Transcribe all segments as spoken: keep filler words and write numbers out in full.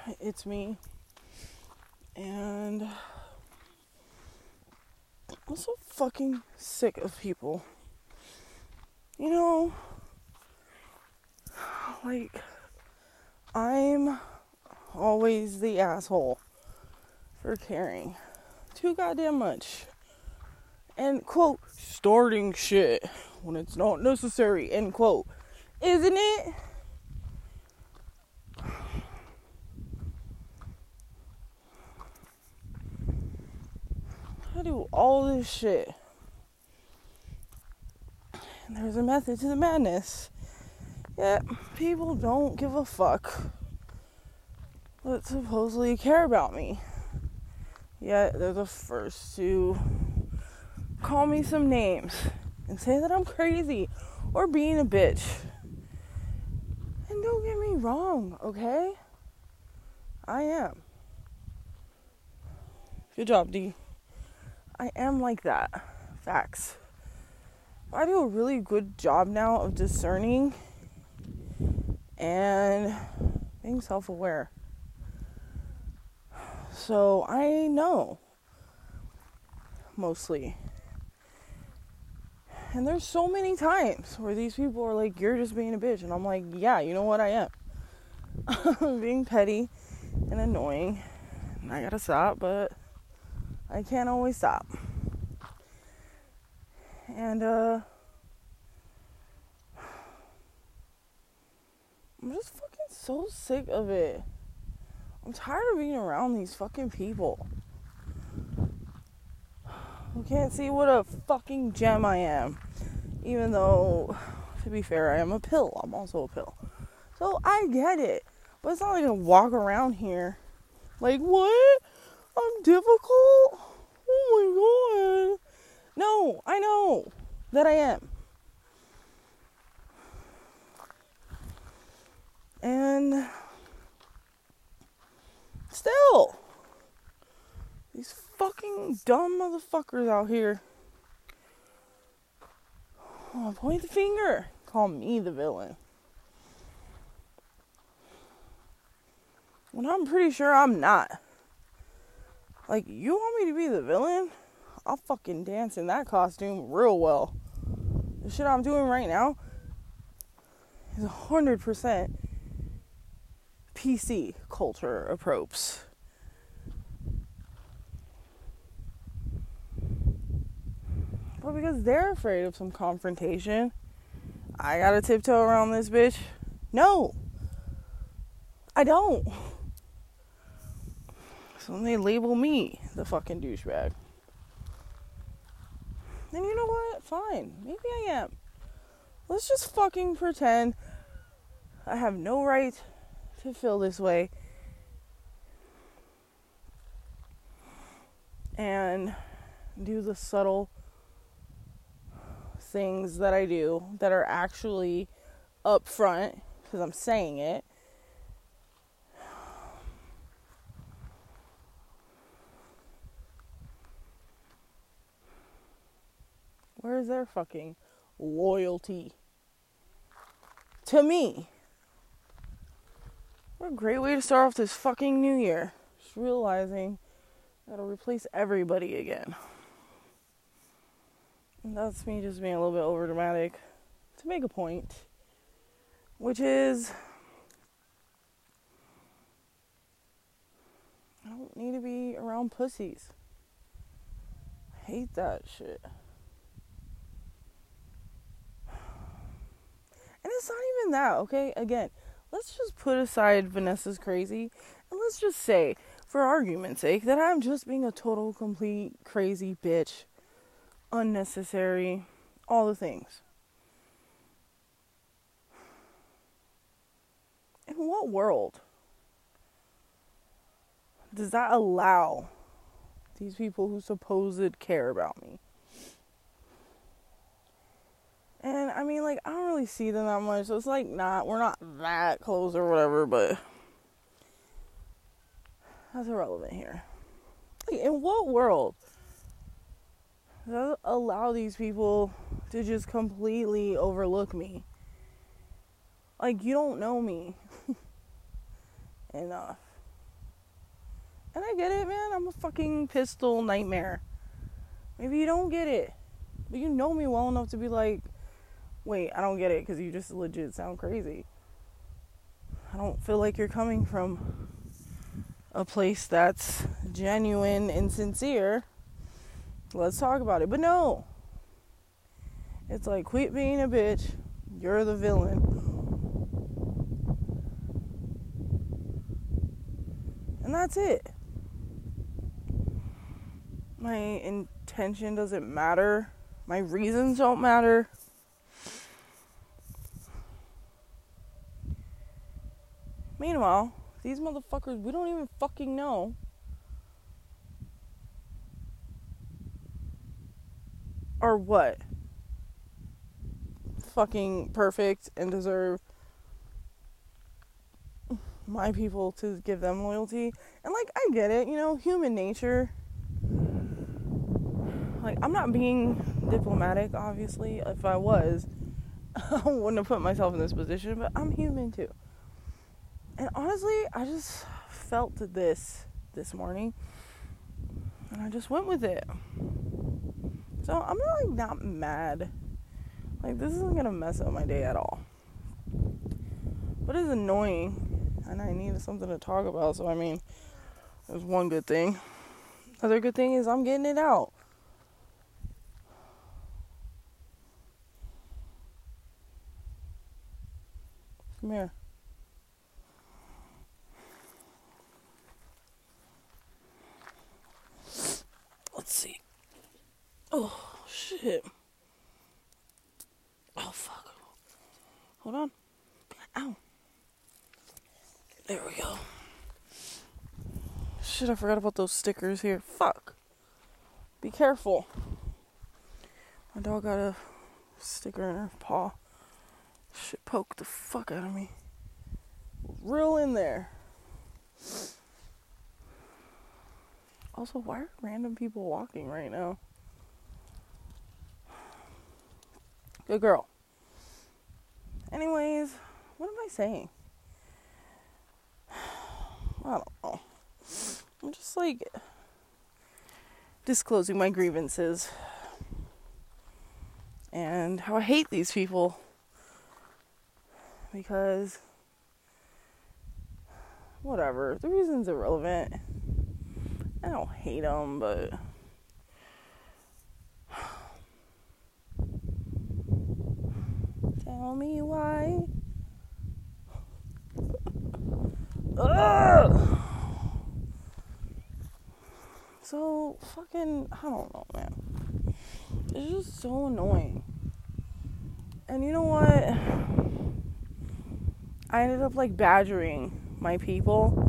it's me. And I'm so fucking sick of people. You know, like, I'm always the asshole for caring too goddamn much. And, quote, starting shit when it's not necessary, end quote. Isn't it? I do all this shit. And there's a method to the madness. Yet, people don't give a fuck that supposedly care about me. Yet, they're the first to call me some names and say that I'm crazy or being a bitch. And don't get me wrong, okay? I am. Good job, D. I am like that. Facts. I do a really good job now of discerning and being self-aware. So I know, mostly. And there's so many times where these people are like, you're just being a bitch. And I'm like, yeah, you know what, I am. I'm being petty and annoying. And I gotta stop, but I can't always stop. And, uh, I'm just fucking so sick of it. I'm tired of being around these fucking people who can't see what a fucking gem I am. Even though, to be fair, I am a pill. I'm also a pill. So I get it. But it's not like I walk around here like, what? I'm difficult? Oh my god. No, I know that I am. And still, these fucking dumb motherfuckers out here oh, point the finger, call me the villain. When I'm pretty sure I'm not. Like, you want me to be the villain? I'll fucking dance in that costume real well. The shit I'm doing right now is one hundred percent P C culture approach. But because they're afraid of some confrontation, I gotta tiptoe around this bitch? No. I don't. So then they label me the fucking douchebag. And you know what? Fine. Maybe I am. Let's just fucking pretend I have no right to feel this way. And do the subtle things that I do that are actually upfront because I'm saying it. Where's their fucking loyalty to me? What a great way to start off this fucking new year. Just realizing I gotta replace everybody again. And that's me just being a little bit overdramatic to make a point. Which is, I don't need to be around pussies. I hate that shit. And it's not even that, okay? Again, let's just put aside Vanessa's crazy. And let's just say, for argument's sake, that I'm just being a total, complete, crazy bitch. Unnecessary. All the things. In what world does that allow these people who supposed care about me? And I mean, like, I don't really see them that much, so it's like, not, we're not that close or whatever, but that's irrelevant here. Like, in what world does that allow these people to just completely overlook me? Like, you don't know me enough. And I get it, man. I'm a fucking pistol nightmare. Maybe you don't get it. But you know me well enough to be like, wait, I don't get it because you just legit sound crazy. I don't feel like you're coming from a place that's genuine and sincere. Let's talk about it. But no. It's like, quit being a bitch. You're the villain. And that's it. My intention doesn't matter. My reasons don't matter. Meanwhile, these motherfuckers, we don't even fucking know, are what? Fucking perfect and deserve my people to give them loyalty. And like, I get it, you know, human nature. Like, I'm not being diplomatic, obviously. If I was, I wouldn't have put myself in this position, but I'm human too. And honestly, I just felt this this morning, and I just went with it. So I'm not like not mad. Like, this isn't gonna mess up my day at all. But it's annoying, and I needed something to talk about. So I mean, there's one good thing. Other good thing is I'm getting it out. Come here. Let's see. Oh, shit. Oh, fuck. Hold on. Ow. There we go. Shit, I forgot about those stickers here. Fuck. Be careful. My dog got a sticker in her paw. Shit poked the fuck out of me. Real in there. Also, why are random people walking right now? Good girl. Anyways, what am I saying? I don't know. I'm just like disclosing my grievances and how I hate these people because whatever, the reason's irrelevant. I don't hate them, but tell me why. Ugh. So fucking, I don't know, man. It's just so annoying. And you know what? I ended up like badgering my people.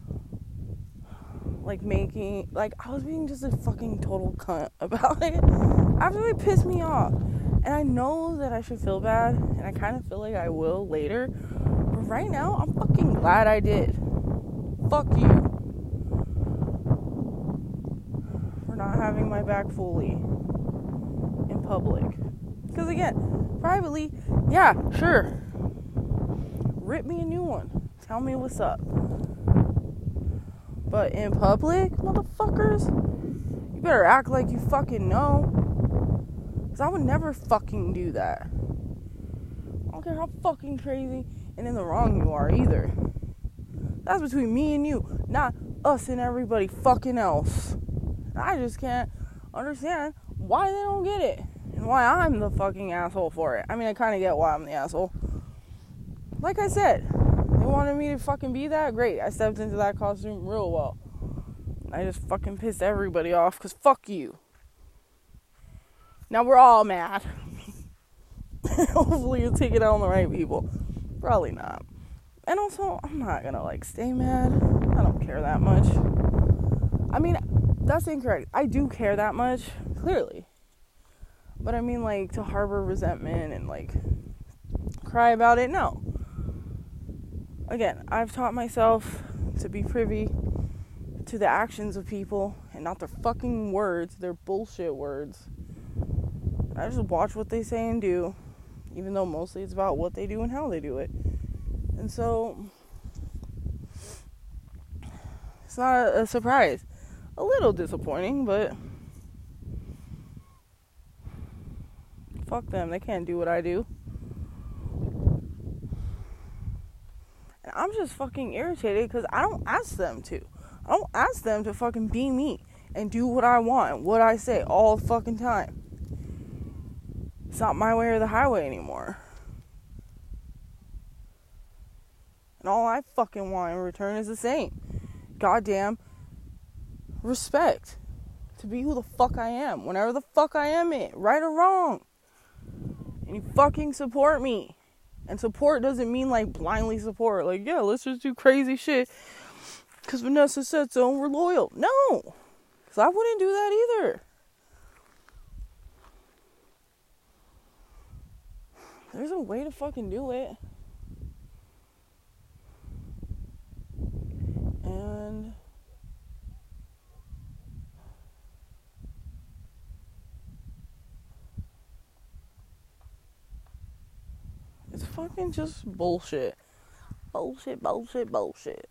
Like making, like I was being just a fucking total cunt about it after they pissed me off. And I know that I should feel bad, and I kind of feel like I will later. But right now, I'm fucking glad I did. Fuck you. For not having my back fully in public. Because again, privately, yeah, sure. Rip me a new one. Tell me what's up. But in public, motherfuckers, you better act like you fucking know. Because I would never fucking do that. I don't care how fucking crazy and in the wrong you are either. That's between me and you, not us and everybody fucking else. I just can't understand why they don't get it. And why I'm the fucking asshole for it. I mean, I kind of get why I'm the asshole. Like I said, they wanted me to fucking be that? Great. I stepped into that costume real well. I just fucking pissed everybody off because fuck you. Now we're all mad. Hopefully you're taking out on the right people. Probably not. And also, I'm not gonna like stay mad. I don't care that much. I mean, that's incorrect. I do care that much, clearly. But I mean, like, to harbor resentment and like cry about it, no. Again, I've taught myself to be privy to the actions of people and not their fucking words, their bullshit words. I just watch what they say and do, even though mostly it's about what they do and how they do it. And so, It's not a, a surprise. A little disappointing, but fuck them. They can't do what I do. And I'm just fucking irritated because I don't ask them to. I don't ask them to fucking be me and do what I want, what I say all the fucking time. It's not my way or the highway anymore. And all I fucking want in return is the same. Goddamn respect. To be who the fuck I am. Whenever the fuck I am it. Right or wrong. And you fucking support me. And support doesn't mean like blindly support. Like, yeah, let's just do crazy shit because Vanessa said so and we're loyal. No. Because I wouldn't do that either. There's a way to fucking do it. And it's fucking just bullshit. Bullshit, bullshit, bullshit.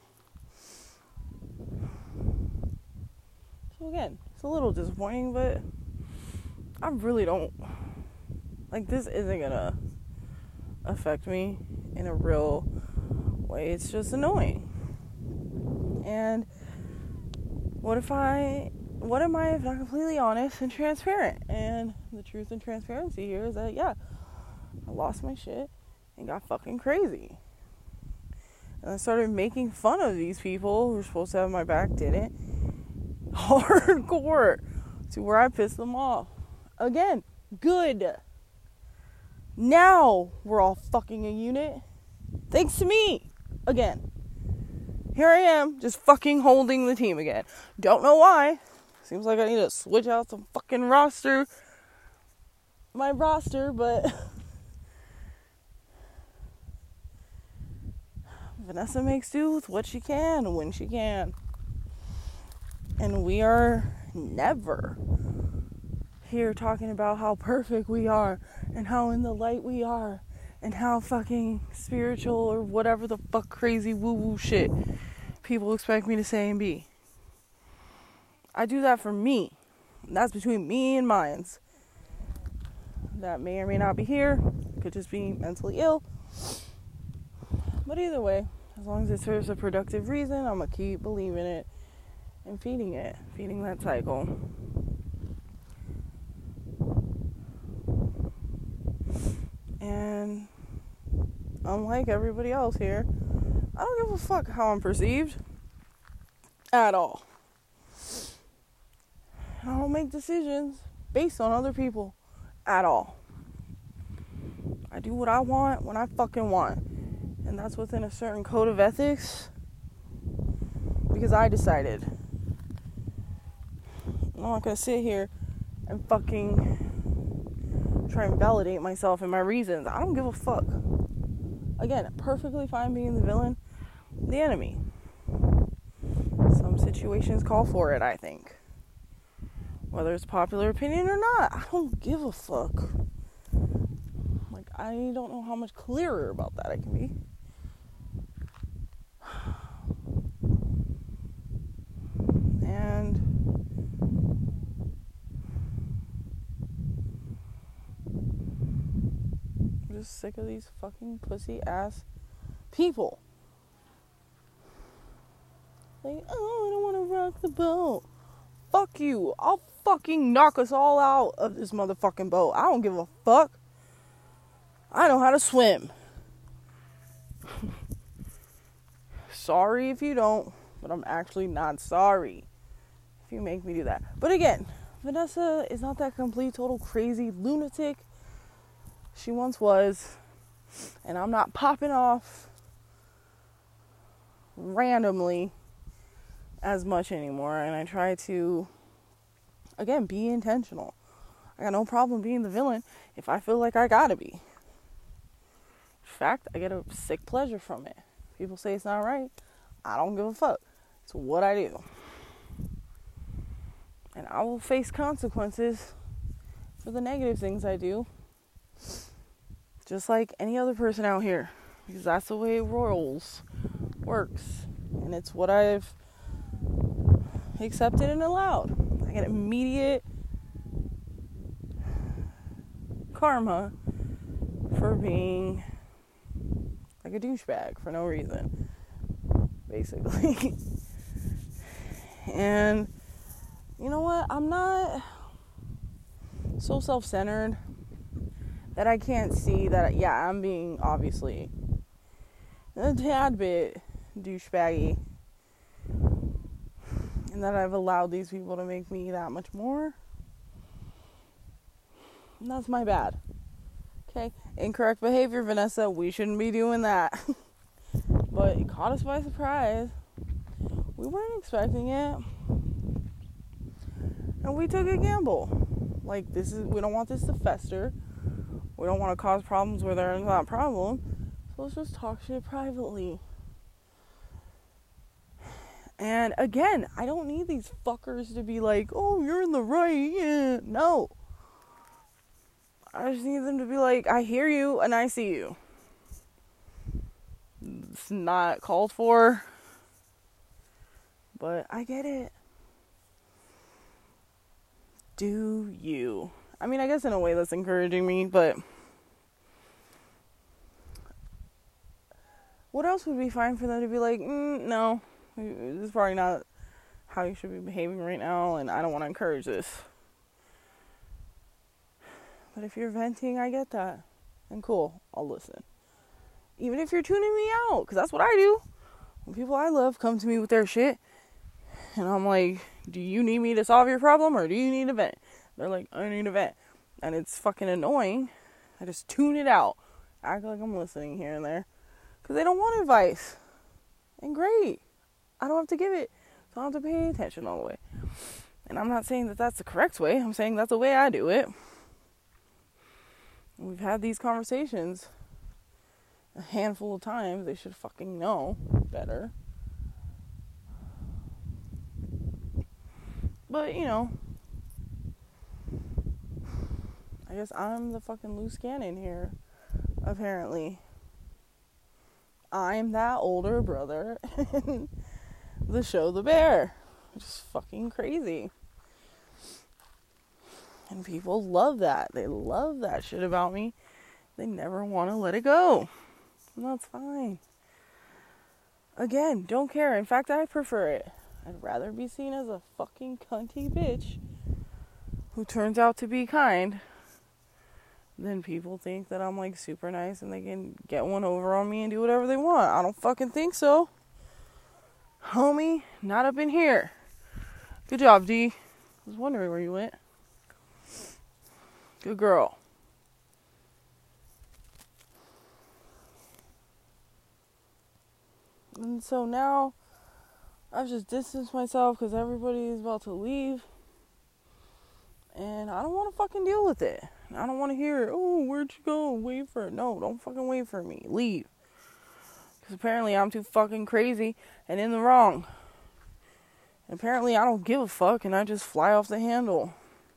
So again, it's a little disappointing, but I really don't, like, this isn't gonna affect me in a real way. It's just annoying. And what if I, what am I if not completely honest and transparent? And the truth and transparency here is that, yeah, I lost my shit and got fucking crazy. And I started making fun of these people who were supposed to have my back, didn't. Hardcore. To where I pissed them off. Again, good. Now we're all fucking a unit. Thanks to me. Again. Here I am, just fucking holding the team again. Don't know why. Seems like I need to switch out some fucking roster. My roster, but Vanessa makes do with what she can when she can. And we are never here talking about how perfect we are and how in the light we are and how fucking spiritual or whatever the fuck crazy woo-woo shit people expect me to say and be. I do that for me. That's between me and mines. That may or may not be here. Could just be mentally ill. But either way, as long as it serves a productive reason, I'm going to keep believing it and feeding it. Feeding that cycle. And unlike everybody else here, I don't give a fuck how I'm perceived. At all. I don't make decisions based on other people. At all. I do what I want when I fucking want. And that's within a certain code of ethics. Because I decided. I'm not gonna sit here and fucking try and validate myself and my reasons. I don't give a fuck. Again, perfectly fine being the villain, the enemy. Some situations call for it, I think. Whether it's popular opinion or not, I don't give a fuck. Like, I don't know how much clearer about that I can be. And I'm just sick of these fucking pussy ass people. Like, oh, I don't want to rock the boat. Fuck you. I'll fucking knock us all out of this motherfucking boat. I don't give a fuck. I know how to swim. Sorry if you don't, but I'm actually not sorry if you make me do that. But again, Vanessa is not that complete, total crazy lunatic she once was. And I'm not popping off randomly as much anymore. And I try to, again, be intentional. I got no problem being the villain if I feel like I gotta be. In fact, I get a sick pleasure from it. People say it's not right. I don't give a fuck. It's what I do. And I will face consequences for the negative things I do. Just like any other person out here. Because that's the way it rolls. Works. And it's what I've accepted and allowed. I get immediate karma for being like a douchebag for no reason, basically. And you know what? I'm not so self-centered that I can't see that, yeah, I'm being obviously a tad bit douchebaggy, and that I've allowed these people to make me that much more. And that's my bad. Okay? Incorrect behavior, Vanessa. We shouldn't be doing that. But it caught us by surprise. We weren't expecting it. And we took a gamble. Like, this is, we don't want this to fester. We don't want to cause problems where there's not a problem. So let's just talk shit privately. And again, I don't need these fuckers to be like, oh, you're in the right. Yeah. No. I just need them to be like, I hear you and I see you. It's not called for, but I get it. Do you? I mean, I guess in a way that's encouraging me, but what else would be fine for them to be like, mm, no, this is probably not how you should be behaving right now, and I don't want to encourage this. But if you're venting, I get that. And cool, I'll listen. Even if you're tuning me out, because that's what I do. When people I love come to me with their shit, and I'm like, do you need me to solve your problem, or do you need a vent? They're like, I need a vent. And it's fucking annoying. I just tune it out. Act like I'm listening here and there. Because they don't want advice. And great. I don't have to give it. So I don't have to pay attention all the way. And I'm not saying that that's the correct way. I'm saying that's the way I do it. We've had these conversations a handful of times. They should fucking know better. But, you know, I guess I'm the fucking loose cannon here, apparently. I'm that older brother in the show The Bear. Which is fucking crazy. And people love that. They love that shit about me. They never want to let it go. And that's fine. Again, don't care. In fact, I prefer it. I'd rather be seen as a fucking cunty bitch who turns out to be kind than people think that I'm like super nice and they can get one over on me and do whatever they want. I don't fucking think so. Homie, not up in here. Good job, D. I was wondering where you went. Good girl. And so now I've just distanced myself because everybody is about to leave. And I don't want to fucking deal with it. I don't want to hear, oh, where'd you go? Wait for it. No, don't fucking wait for me. Leave. Because apparently I'm too fucking crazy and in the wrong. And apparently I don't give a fuck and I just fly off the handle.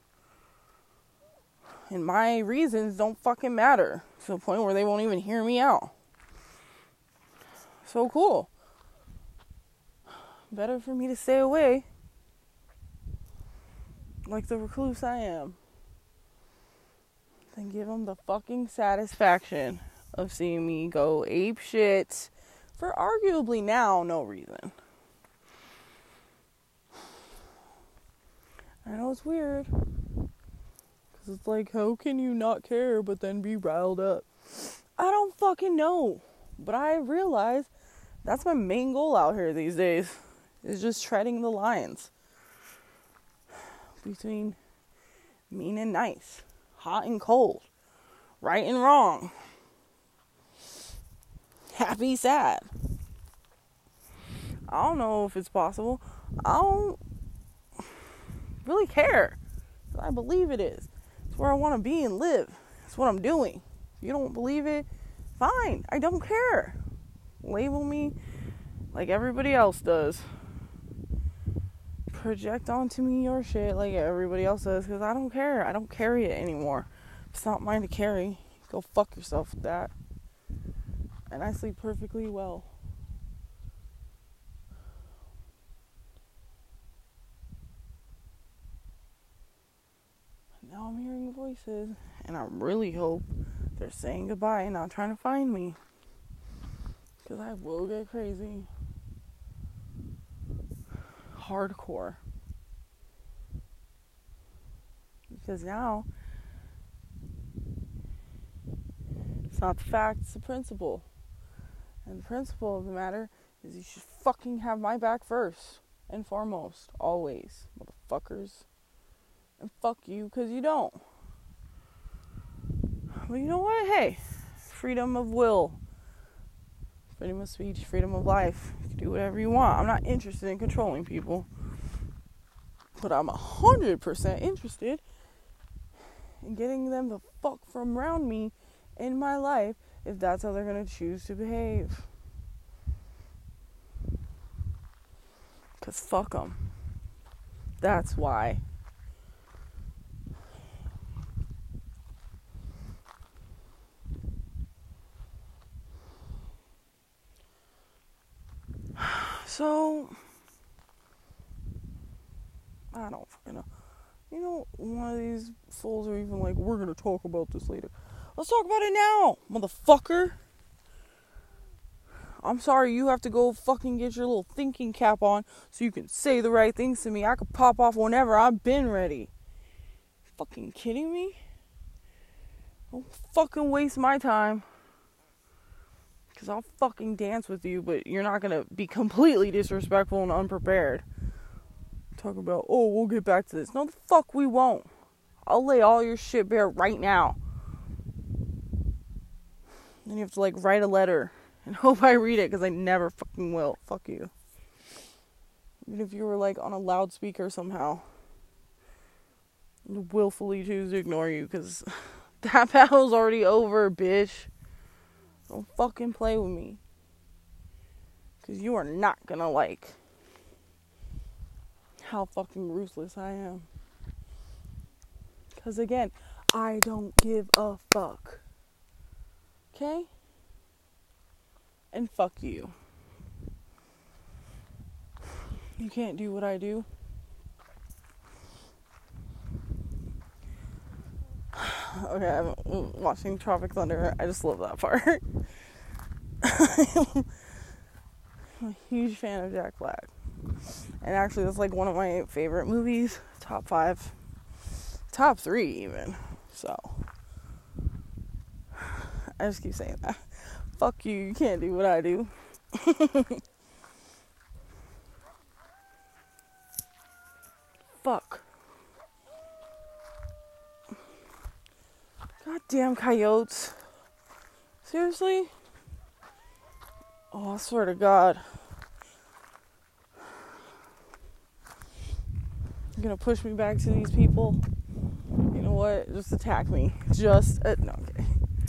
And my reasons don't fucking matter. To the point where they won't even hear me out. So cool. Better for me to stay away. Like the recluse I am. Than give them the fucking satisfaction of seeing me go ape shit. For arguably now no reason. I know it's weird. Because it's like, how can you not care but then be riled up? I don't fucking know. But I realize that's my main goal out here these days. Is just treading the lines. Between mean and nice. Hot and cold. Right and wrong. Happy, sad. I don't know if it's possible. I don't really care. I believe it is. It's where I want to be and live. It's what I'm doing. If you don't believe it, fine. I don't care. Label me like everybody else does. Project onto me your shit like everybody else does. Because I don't care. I don't carry it anymore. It's not mine to carry. Go fuck yourself with that. And I sleep perfectly well. now I'm hearing voices, and I really hope they're saying goodbye and not trying to find me, because I will get crazy. Hardcore. Because now, it's not the fact, it's the principle. And the principle of the matter is you should fucking have my back first and foremost, always, motherfuckers. And fuck you, because you don't. Well, you know what? Hey, freedom of will, freedom of speech, freedom of life. You can do whatever you want. I'm not interested in controlling people. But I'm one hundred percent interested in getting them the fuck from around me in my life if that's how they're going to choose to behave. Because fuck them. That's why. So, I don't fucking know. You know, one of these fools are even like, we're going to talk about this later. Let's talk about it now, motherfucker. I'm sorry you have to go fucking get your little thinking cap on so you can say the right things to me. I could pop off whenever. I've been ready. Fucking kidding me? Don't fucking waste my time. Because I'll fucking dance with you, but you're not going to be completely disrespectful and unprepared. Talk about, oh, we'll get back to this. No, the fuck we won't. I'll lay all your shit bare right now. Then you have to, like, write a letter and hope I read it, because I never fucking will. Fuck you. Even if you were, like, on a loudspeaker somehow. I'd willfully choose to ignore you, because that battle's already over, bitch. Don't fucking play with me. Because you are not gonna like how fucking ruthless I am. Because again, I don't give a fuck. Okay? And fuck you. You can't do what I do. Okay, I'm watching Tropic Thunder. I just love that part. I'm a huge fan of Jack Black. And actually, that's like one of my favorite movies. Top five. Top three, even. So, I just keep saying that. Fuck you, you can't do what I do. Fuck. Goddamn coyotes. Seriously? Oh, I swear to God. You're gonna push me back to these people? You know what? Just attack me. Just, uh, no, okay.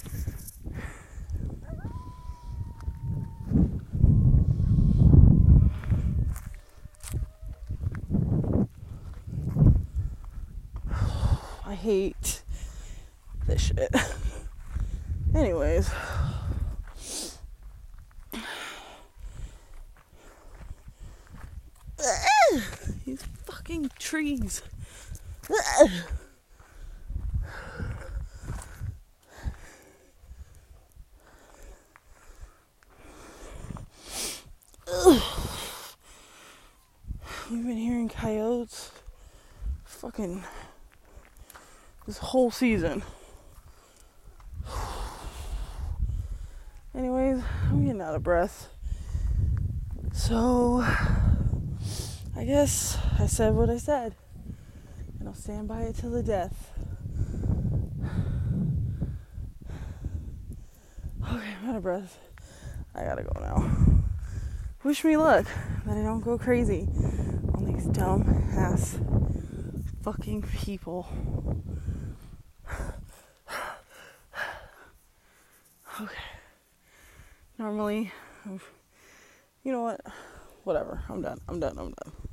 I hate this shit. Anyways. These fucking trees. We've been hearing coyotes fucking this whole season. Anyways, I'm getting out of breath. So, I guess I said what I said. And I'll stand by it till the death. Okay, I'm out of breath. I gotta go now. Wish me luck that I don't go crazy on these dumb ass fucking people. Okay. Normally, you know what? Whatever. I'm done. I'm done. I'm done.